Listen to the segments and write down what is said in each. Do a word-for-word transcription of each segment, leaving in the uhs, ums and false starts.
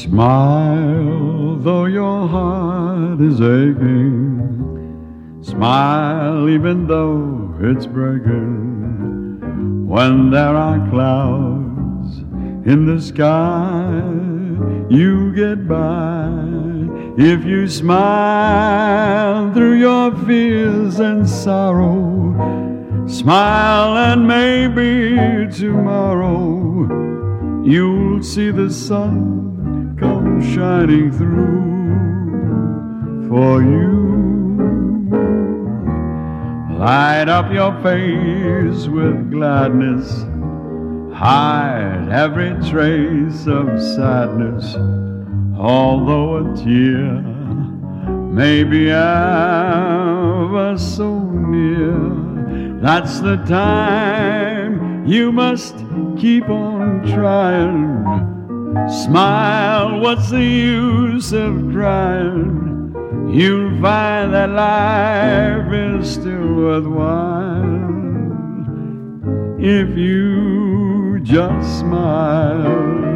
Smile, though your heart is aching. Smile, even though it's breaking. When there are clouds in the sky, you get by. If you smile through your fears and sorrow, smile and maybe tomorrow you'll see the sun come shining through for you. Light up your face with gladness, hide every trace of sadness. Although a tear may be ever so near, that's the time you must keep on trying. Smile, what's the use of crying? You'll find that life is still worthwhile if you just smile.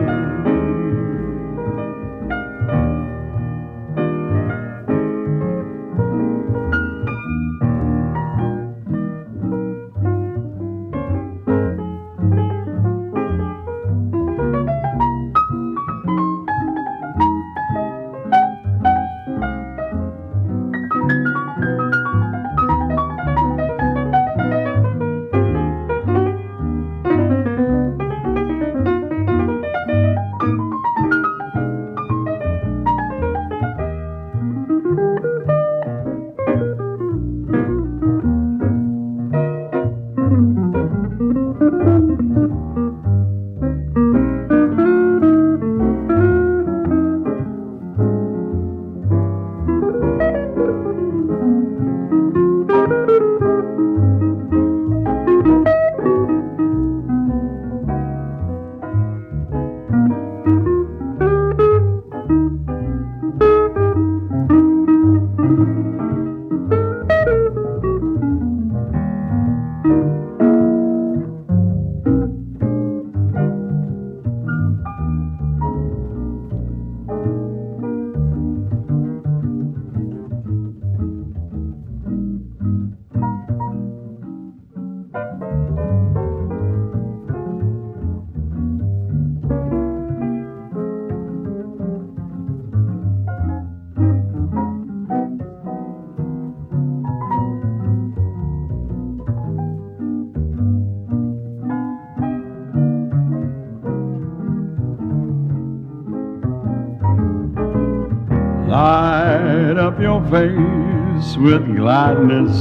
Light up your face with gladness,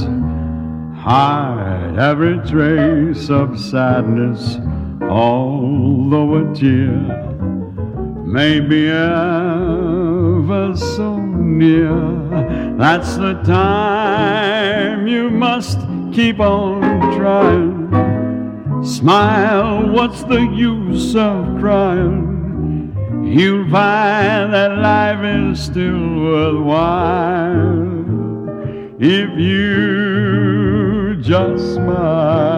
hide every trace of sadness. Although a tear may be ever so near, that's the time you must keep on trying. Smile, what's the use of crying? You'll find that life is still worthwhile if you just smile.